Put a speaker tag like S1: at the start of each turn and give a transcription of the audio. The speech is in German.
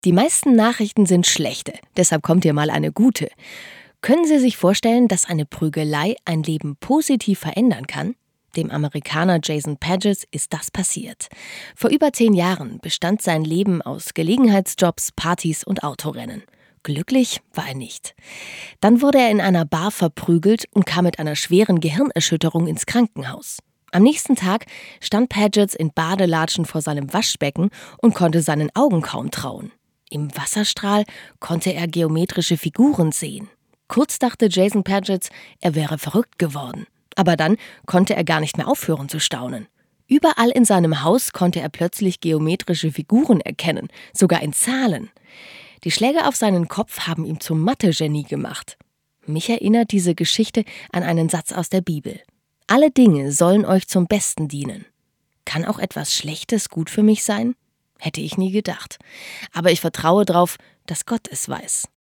S1: Die meisten Nachrichten sind schlechte, deshalb kommt hier mal eine gute. Können Sie sich vorstellen, dass eine Prügelei ein Leben positiv verändern kann? Dem Amerikaner Jason Paget's ist das passiert. Vor über 10 Jahren bestand sein Leben aus Gelegenheitsjobs, Partys und Autorennen. Glücklich war er nicht. Dann wurde er in einer Bar verprügelt und kam mit einer schweren Gehirnerschütterung ins Krankenhaus. Am nächsten Tag stand Paget's in Badelatschen vor seinem Waschbecken und konnte seinen Augen kaum trauen. Im Wasserstrahl konnte er geometrische Figuren sehen. Kurz dachte Jason Paget's, er wäre verrückt geworden. Aber dann konnte er gar nicht mehr aufhören zu staunen. Überall in seinem Haus konnte er plötzlich geometrische Figuren erkennen, sogar in Zahlen. Die Schläge auf seinen Kopf haben ihn zum Mathe-Genie gemacht. Mich erinnert diese Geschichte an einen Satz aus der Bibel. Alle Dinge sollen euch zum Besten dienen. Kann auch etwas Schlechtes gut für mich sein? Hätte ich nie gedacht. Aber ich vertraue darauf, dass Gott es weiß.